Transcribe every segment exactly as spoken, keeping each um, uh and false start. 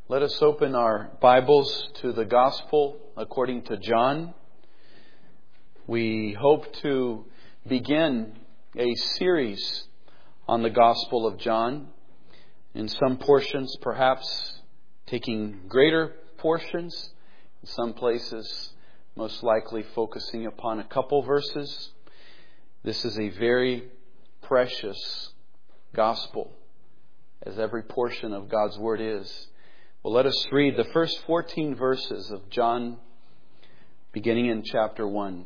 Let us open our Bibles to the Gospel according to John. We hope to begin a series on the Gospel of John. In some portions, perhaps taking greater portions. In some places, most likely focusing upon a couple verses. This is a very precious Gospel, as every portion of God's Word is. Well, let us read the first fourteen verses of John, beginning in chapter one.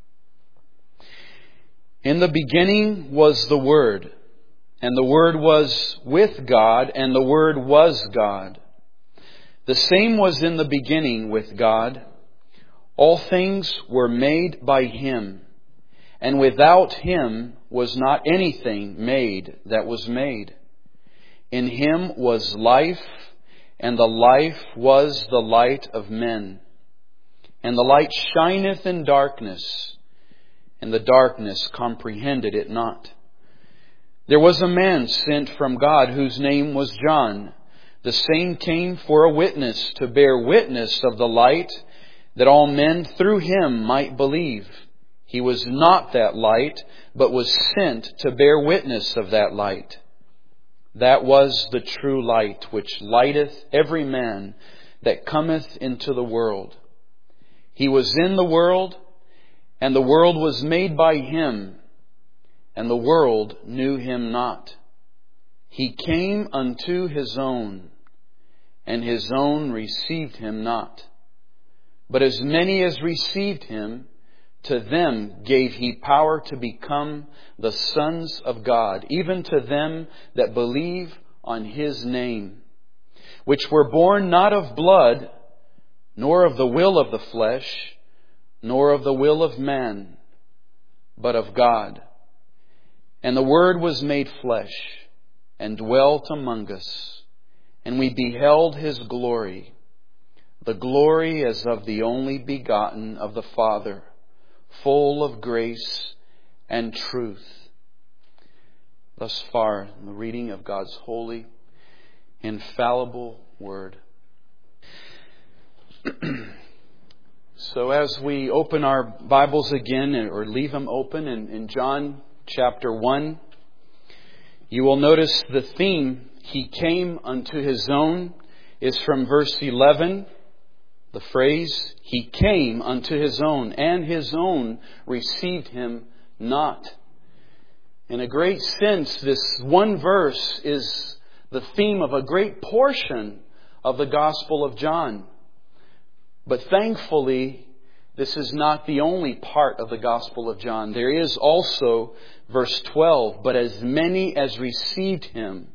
In the beginning was the Word, and the Word was with God, and the Word was God. The same was in the beginning with God. All things were made by Him, and without Him was not anything made that was made. In Him was life, and the life was the light of men. And the light shineth in darkness, and the darkness comprehended it not. There was a man sent from God whose name was John. The same came for a witness, to bear witness of the light, that all men through him might believe. He was not that light, but was sent to bear witness of that light. That was the true light, which lighteth every man that cometh into the world. He was in the world, and the world was made by Him, and the world knew Him not. He came unto His own, and His own received Him not. But as many as received Him, to them gave He power to become the sons of God, even to them that believe on His name, which were born not of blood, nor of the will of the flesh, nor of the will of man, but of God. And the Word was made flesh, and dwelt among us, and we beheld His glory, the glory as of the only begotten of the Father, full of grace and truth. Thus far, the reading of God's holy, infallible Word. So as we open our Bibles again, or leave them open in, in John chapter one, you will notice the theme, He came unto His own, is from verse eleven. The phrase, He came unto His own, and His own received Him not. In a great sense, this one verse is the theme of a great portion of the Gospel of John. But thankfully, this is not the only part of the Gospel of John. There is also verse twelve, but as many as received Him.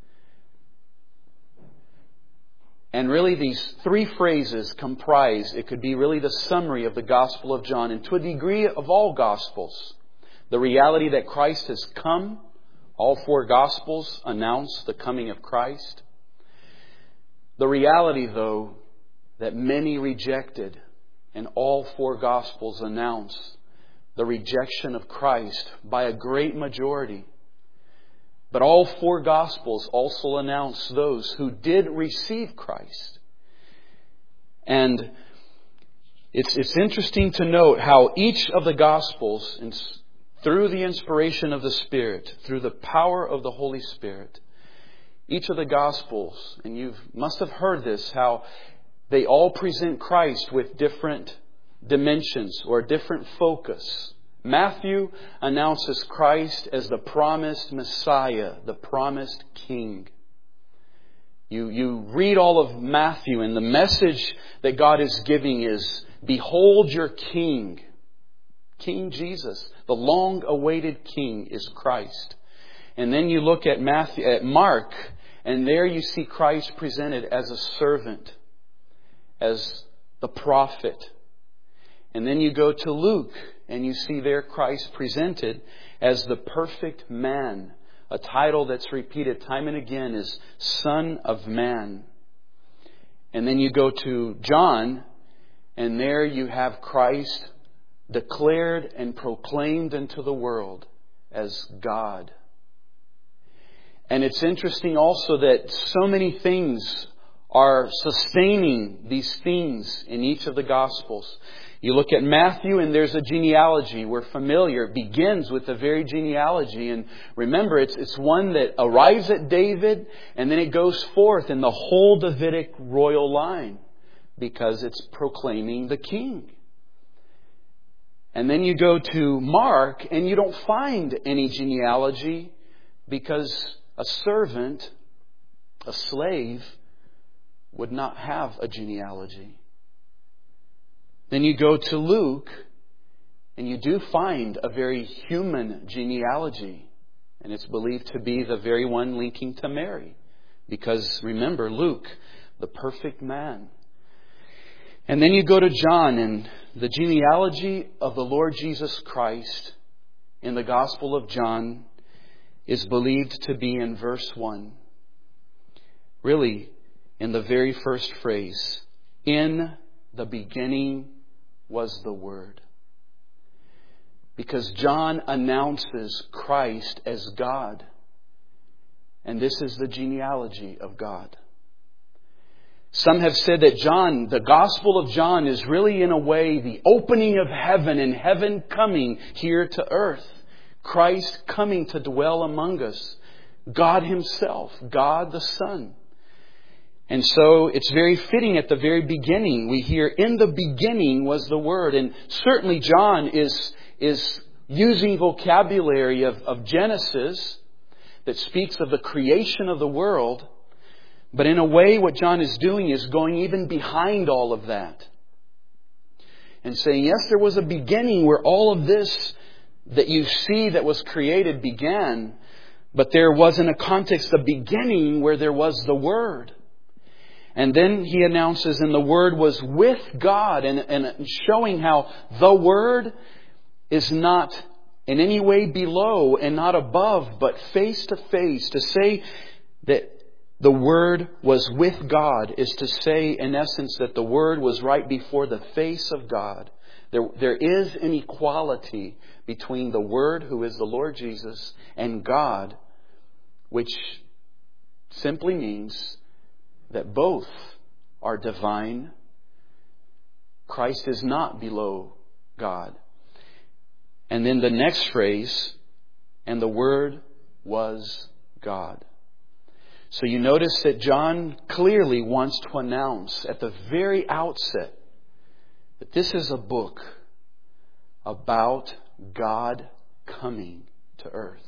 And really these three phrases comprise, it could be really the summary of the Gospel of John, and to a degree of all Gospels. The reality that Christ has come. All four Gospels announce the coming of Christ. The reality, though, that many rejected, and all four Gospels announce the rejection of Christ by a great majority. But all four Gospels also announce those who did receive Christ. And it's, it's interesting to note how each of the Gospels, through the inspiration of the Spirit, through the power of the Holy Spirit, each of the Gospels, and you must have heard this, how they all present Christ with different dimensions or different focus. Matthew announces Christ as the promised Messiah, the promised King. You, you read all of Matthew, and the message that God is giving is, behold your King. King Jesus, the long-awaited King, is Christ. And then you look at Matthew, at Mark, and there you see Christ presented as a servant, as the prophet. And then you go to Luke, and you see there Christ presented as the perfect man. A title that's repeated time and again is Son of Man. And then you go to John, and there you have Christ declared and proclaimed into the world as God. And it's interesting also that so many things are sustaining these themes in each of the Gospels. You look at Matthew and there's a genealogy. We're familiar. It begins with the very genealogy. And remember, it's, it's one that arrives at David and then it goes forth in the whole Davidic royal line because it's proclaiming the king. And then you go to Mark and you don't find any genealogy because a servant, a slave, would not have a genealogy. Then you go to Luke, and you do find a very human genealogy. And it's believed to be the very one linking to Mary. Because remember, Luke, the perfect man. And then you go to John, and the genealogy of the Lord Jesus Christ in the Gospel of John is believed to be in verse one. Really, in the very first phrase, in the beginning was the Word. Because John announces Christ as God. And this is the genealogy of God. Some have said that John, the Gospel of John, is really in a way the opening of heaven and heaven coming here to earth. Christ coming to dwell among us. God Himself, God the Son. And so it's very fitting at the very beginning. We hear, in the beginning was the Word. And certainly John is, is using vocabulary of, of Genesis that speaks of the creation of the world. But in a way, what John is doing is going even behind all of that. And saying, yes, there was a beginning where all of this that you see that was created began. But there was in a context, a beginning where there was the Word. And then he announces, and the Word was with God, and, and showing how the Word is not in any way below and not above, but face to face. To say that the Word was with God is to say, in essence, that the Word was right before the face of God. There, there is an equality between the Word, who is the Lord Jesus, and God, which simply means that both are divine. Christ is not below God. And then the next phrase, and the Word was God. So you notice that John clearly wants to announce at the very outset that this is a book about God coming to earth.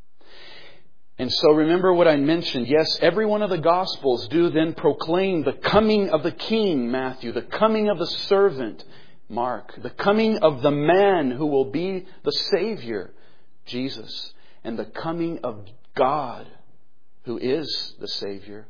And so remember what I mentioned. Yes, every one of the Gospels do then proclaim the coming of the King, Matthew, the coming of the servant, Mark, the coming of the man who will be the Savior, Jesus, and the coming of God, who is the Savior,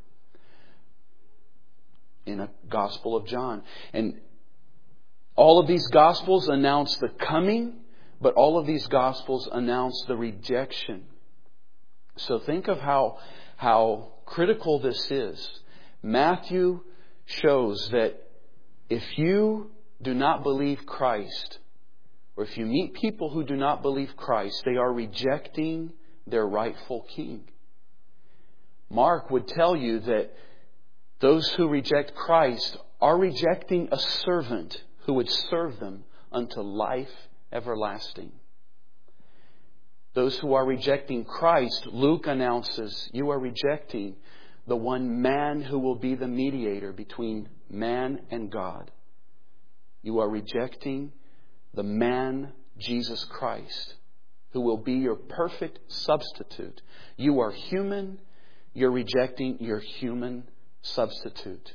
in a Gospel of John. And all of these Gospels announce the coming, but all of these Gospels announce the rejection. So think of how, how critical this is. Matthew shows that if you do not believe Christ, or if you meet people who do not believe Christ, they are rejecting their rightful King. Mark would tell you that those who reject Christ are rejecting a servant who would serve them unto life everlasting. Those who are rejecting Christ, Luke announces, you are rejecting the one man who will be the mediator between man and God. You are rejecting the man, Jesus Christ, who will be your perfect substitute. You are human. You're rejecting your human substitute.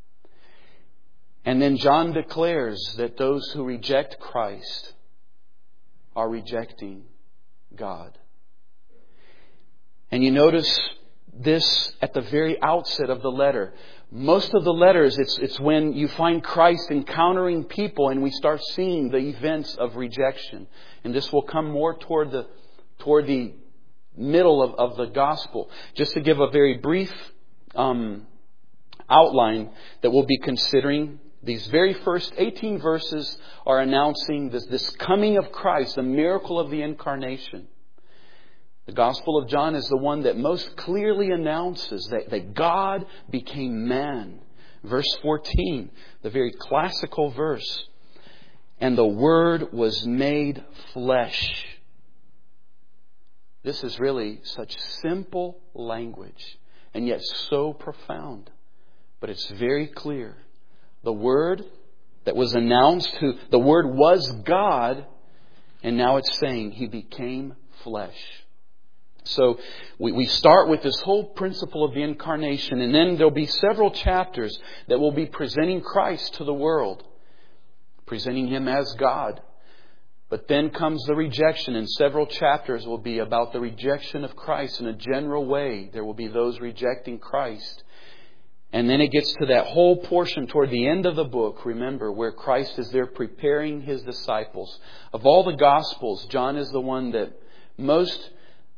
And then John declares that those who reject Christ are rejecting God. And you notice this at the very outset of the letter. Most of the letters, it's, it's when you find Christ encountering people and we start seeing the events of rejection. And this will come more toward the, toward the middle of, of the gospel. Just to give a very brief um, outline that we'll be considering. These very first eighteen verses are announcing this, this coming of Christ, the miracle of the incarnation. The Gospel of John is the one that most clearly announces that, that God became man. Verse fourteen, the very classical verse. And the Word was made flesh. This is really such simple language, and yet so profound. But it's very clear. The Word that was announced, who the Word was God, and now it's saying He became flesh. So we, we start with this whole principle of the incarnation, and then there'll be several chapters that will be presenting Christ to the world, presenting Him as God. But then comes the rejection, and several chapters will be about the rejection of Christ in a general way. There will be those rejecting Christ. And then it gets to that whole portion toward the end of the book, remember, where Christ is there preparing His disciples. Of all the Gospels, John is the one that most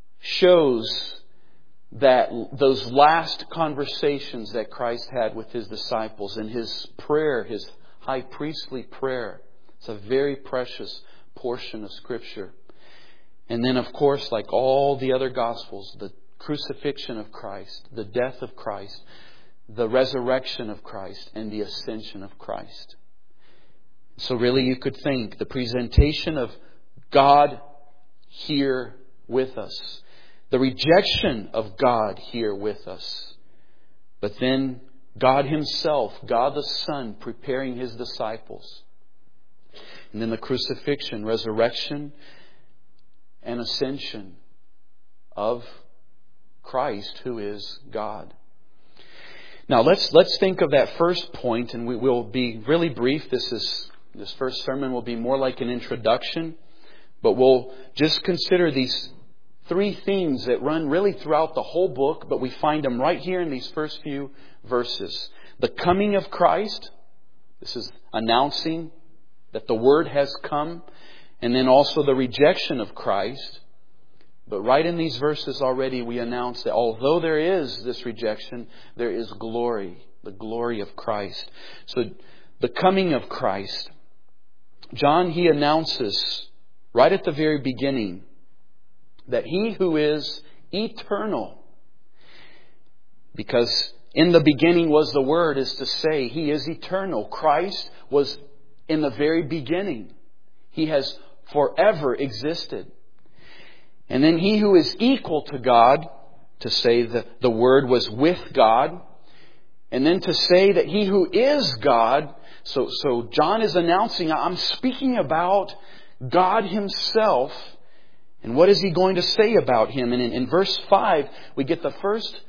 shows that those last conversations that Christ had with His disciples and His prayer, His high priestly prayer. It's a very precious portion of Scripture. And then, of course, like all the other Gospels, the crucifixion of Christ, the death of Christ, the resurrection of Christ, and the ascension of Christ. So really you could think the presentation of God here with us, the rejection of God here with us, but then God Himself, God the Son, preparing His disciples. And then the crucifixion, resurrection, and ascension of Christ, who is God. Now let's let's think of that first point, and we will be really brief. This is this first sermon will be more like an introduction, but we'll just consider these three themes that run really throughout the whole book, but we find them right here in these first few verses. The coming of Christ. This is announcing that the Word has come. And then also the rejection of Christ. But right in these verses already we announce that although there is this rejection, there is glory. The glory of Christ. So the coming of Christ. John, he announces right at the very beginning that He who is eternal, because in the beginning was the Word, is to say He is eternal. Christ was in the very beginning. He has forever existed. And then He who is equal to God, to say that the Word was with God. And then to say that He who is God. So, so John is announcing, I'm speaking about God Himself. And what is He going to say about Him? And in, in verse five, we get the first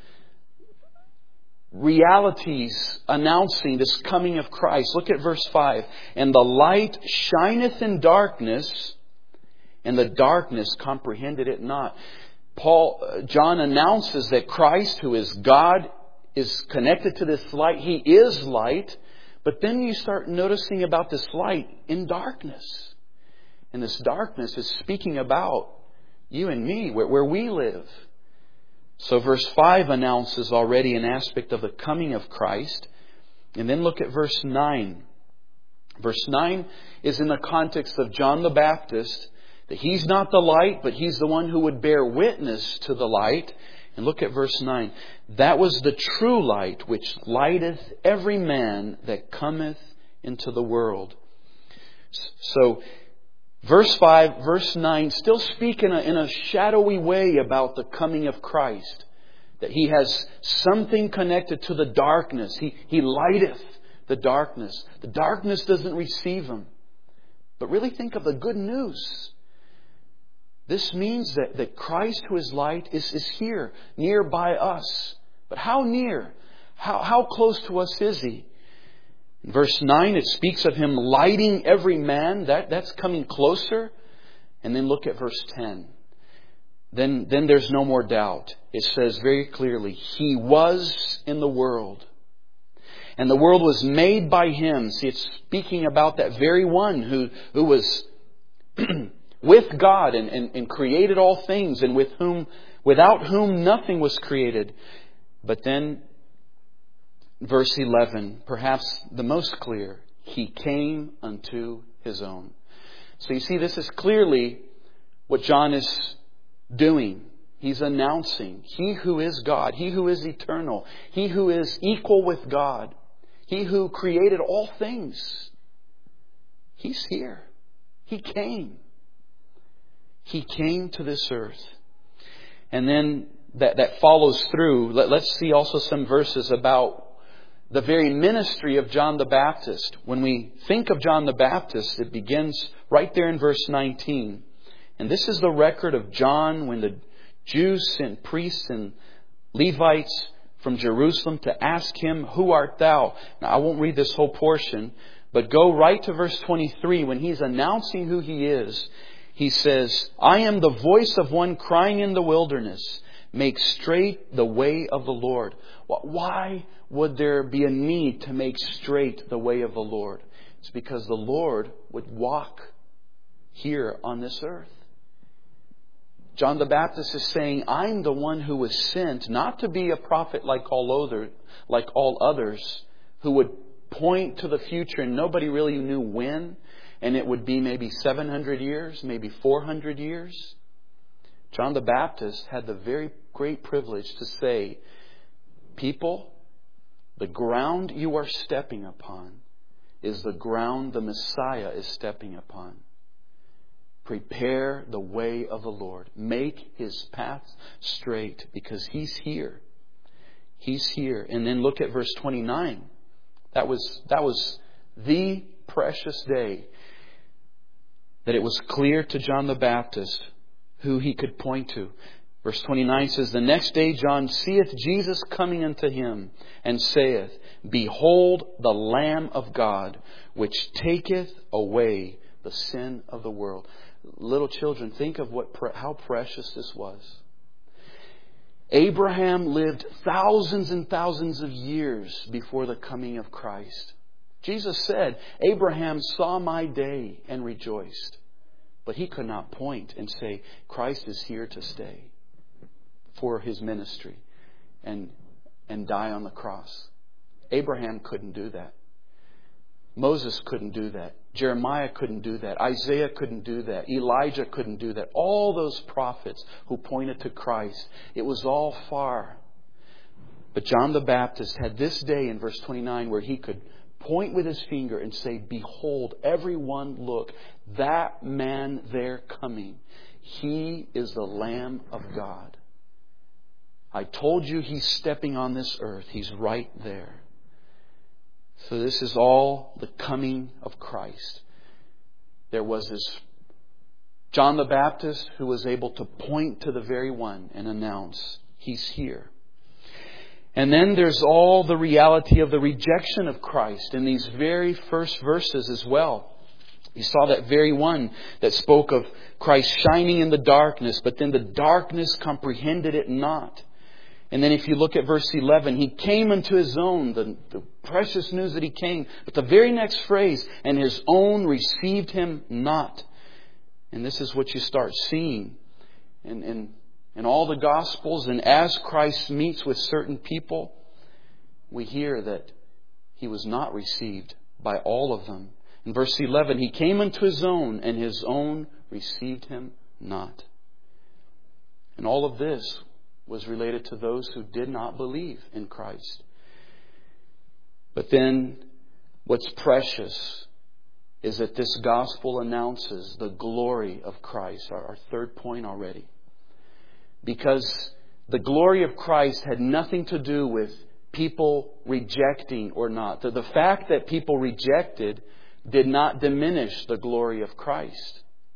realities announcing this coming of Christ. Look at verse five. And the light shineth in darkness, and the darkness comprehended it not. Paul, John announces that Christ, who is God, is connected to this light. He is light. But then you start noticing about this light in darkness. And this darkness is speaking about you and me, where, where we live. So verse five announces already an aspect of the coming of Christ. And then look at verse nine. Verse nine is in the context of John the Baptist, that he's not the light, but he's the one who would bear witness to the light. And look at verse nine. That was the true light, which lighteth every man that cometh into the world. So verse five, verse nine still speak in a, in a shadowy way about the coming of Christ. That He has something connected to the darkness. He, he lighteth the darkness. The darkness doesn't receive Him. But really think of the good news. This means that, that Christ, who is light, is, is here, near by us. But how near? How, how close to us is He? In verse nine, it speaks of Him lighting every man. That, that's coming closer. And then look at verse ten. Then, then there's no more doubt. It says very clearly, He was in the world. And the world was made by Him. See, it's speaking about that very one who, who was with God and, and, and created all things, and with whom, without whom nothing was created. But then verse eleven, perhaps the most clear, He came unto His own. So you see, this is clearly what John is doing. He's announcing He who is God, He who is eternal, He who is equal with God, He who created all things. He's here. He came. He came to this earth. And then that, that follows through. Let, let's see also some verses about the very ministry of John the Baptist. When we think of John the Baptist, it begins right there in verse nineteen. And this is the record of John when the Jews sent priests and Levites from Jerusalem to ask him, "Who art thou?" Now, I won't read this whole portion, but go right to verse twenty-three when he's announcing who he is. He says, "I am the voice of one crying in the wilderness, make straight the way of the Lord." Why would there be a need to make straight the way of the Lord? It's because the Lord would walk here on this earth. John the Baptist is saying, I'm the one who was sent not to be a prophet like all other, like all others, who would point to the future and nobody really knew when, and it would be maybe seven hundred years, maybe four hundred years. John the Baptist had the very great privilege to say, people, the ground you are stepping upon is the ground the Messiah is stepping upon. Prepare the way of the Lord. Make His path straight because He's here. He's here. And then look at verse twenty-nine. That was, that was the precious day that it was clear to John the Baptist who he could point to. Verse twenty-nine says, "The next day John seeth Jesus coming unto him, and saith, Behold the Lamb of God, which taketh away the sin of the world." Little children, think of what how precious this was. Abraham lived thousands and thousands of years before the coming of Christ. Jesus said, "Abraham saw my day and rejoiced." But he could not point and say, Christ is here to stay for His ministry and, and die on the cross. Abraham couldn't do that. Moses couldn't do that. Jeremiah couldn't do that. Isaiah couldn't do that. Elijah couldn't do that. All those prophets who pointed to Christ, it was all far. But John the Baptist had this day in verse twenty-nine where he could point with his finger and say, "Behold, everyone look, that man there coming. He is the Lamb of God. I told you He's stepping on this earth. He's right there." So this is all the coming of Christ. There was this John the Baptist who was able to point to the very one and announce, He's here. And then there's all the reality of the rejection of Christ in these very first verses as well. You saw that very one that spoke of Christ shining in the darkness, but then the darkness comprehended it not. And then if you look at verse eleven, He came unto His own, the, the precious news that He came. But the very next phrase, and His own received Him not. And this is what you start seeing in, in, in all the Gospels. And as Christ meets with certain people, we hear that He was not received by all of them. In verse eleven, He came unto His own, and His own received Him not. And all of this was related to those who did not believe in Christ. But then what's precious is that this gospel announces the glory of Christ, our, our third point already. Because the glory of Christ had nothing to do with people rejecting or not. The, the fact that people rejected did not diminish the glory of Christ.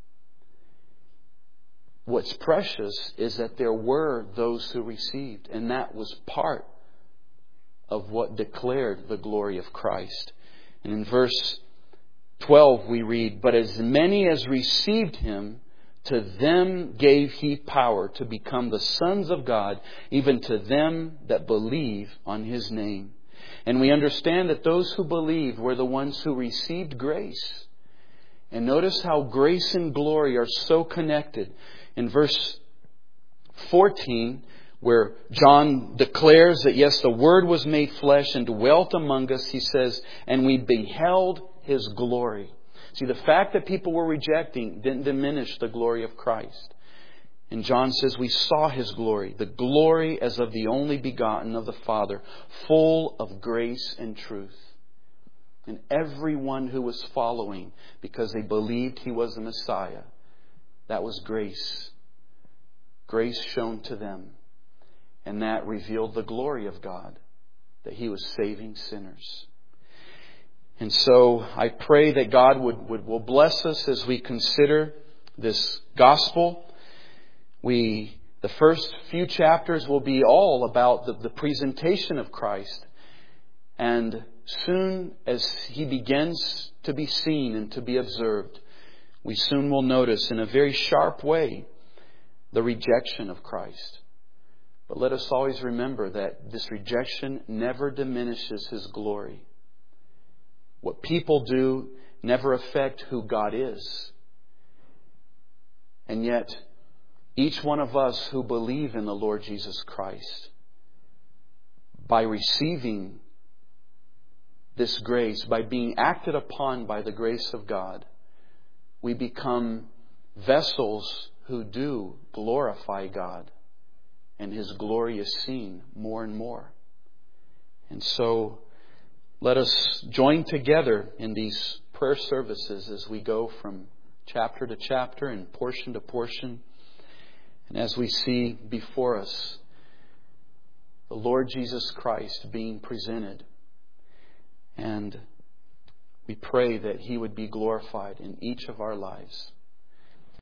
What's precious is that there were those who received, and that was part of what declared the glory of Christ. And in verse twelve we read, "But as many as received Him, to them gave He power to become the sons of God, even to them that believe on His name." And we understand that those who believed were the ones who received grace. And notice how grace and glory are so connected. In verse fourteen, where John declares that yes, the Word was made flesh and dwelt among us, he says, "And we beheld His glory." See, the fact that people were rejecting didn't diminish the glory of Christ. And John says, we saw His glory, the glory as of the only begotten of the Father, full of grace and truth. And everyone who was following, because they believed He was the Messiah, that was grace. Grace shown to them. And that revealed the glory of God, that He was saving sinners. And so I pray that God would, would will bless us as we consider this gospel. We, the first few chapters will be all about the, the presentation of Christ. And soon as He begins to be seen and to be observed, we soon will notice in a very sharp way the rejection of Christ. But let us always remember that this rejection never diminishes His glory. What people do never affect who God is. And yet, each one of us who believe in the Lord Jesus Christ, by receiving this grace, by being acted upon by the grace of God, we become vessels who do glorify God. And His glory is seen more and more. And so, let us join together in these prayer services as we go from chapter to chapter and portion to portion. And as we see before us the Lord Jesus Christ being presented. And we pray that He would be glorified in each of our lives.